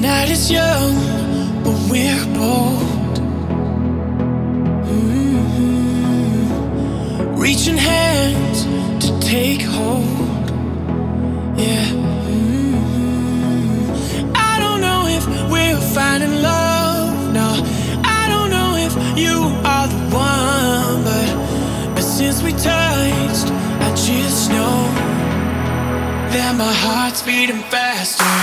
night is young, but we're bold. Reaching hands to take hold. Yeah. I don't know if we're finding love. No, I don't know if you are the one, but since we touched, I just know that my heart's beating faster.